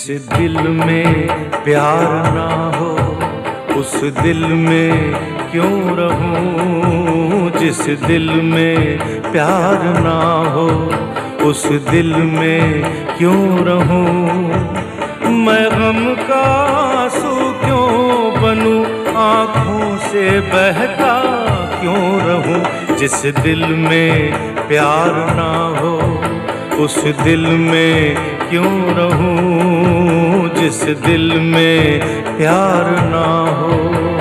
जिस दिल में प्यार ना हो उस दिल में क्यों रहूं। जिस दिल में प्यार ना हो उस दिल में क्यों रहूं। मैं गम का आंसू क्यों बनूं, आँखों से बहता क्यों रहूं। जिस दिल में प्यार ना हो उस दिल में क्यों रहूं। जिस दिल में प्यार ना हो।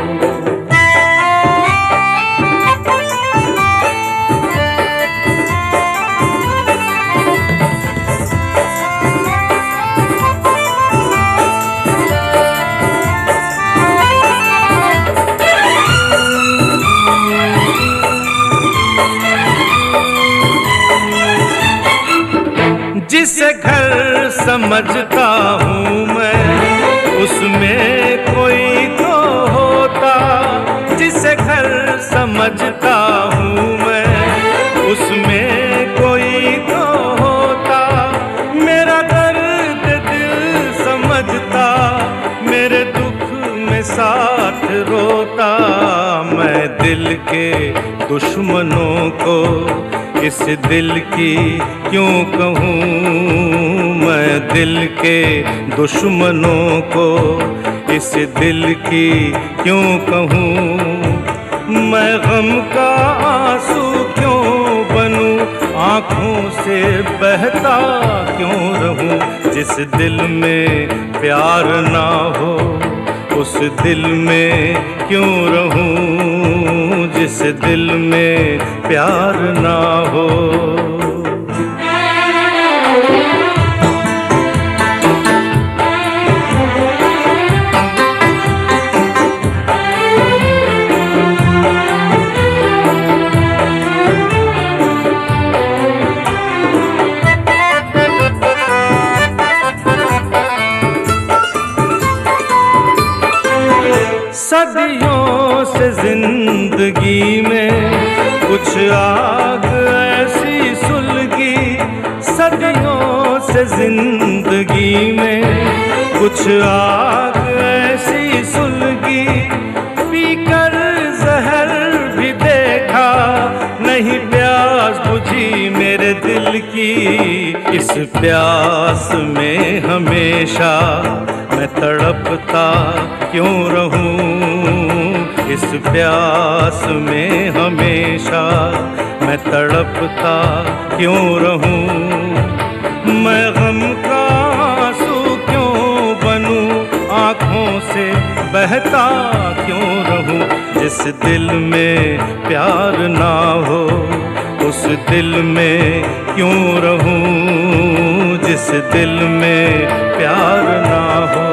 जिसे घर समझता हूँ मैं उसमें कोई तो होता। जिसे घर समझता हूँ मैं उसमें कोई तो होता। मेरा दर्द दिल समझता मेरे दुख में साथ रोता। मैं दिल के दुश्मनों को इस दिल की क्यों कहूँ। मैं दिल के दुश्मनों को इस दिल की क्यों कहूँ। मैं गम का आंसू क्यों बनूं, आँखों से बहता क्यों रहूं। जिस दिल में प्यार ना हो उस दिल में क्यों रहूं। जिस दिल में प्यार ना हो। सदियों से जिंदगी में कुछ आग ऐसी सुलगी। सदियों से जिंदगी में कुछ आग ऐसी सुलगी। पीकर जहर भी देखा नहीं प्यास बुझी मेरे दिल की। इस प्यास में हमेशा मैं तड़पता क्यों रहूं। इस प्यास में हमेशा मैं तड़पता क्यों रहूं। मैं गम का आंसू क्यों बनूं, आँखों से बहता क्यों रहूं। जिस दिल में प्यार ना हो उस दिल में क्यों रहूं। जिस दिल में प्यार ना हो।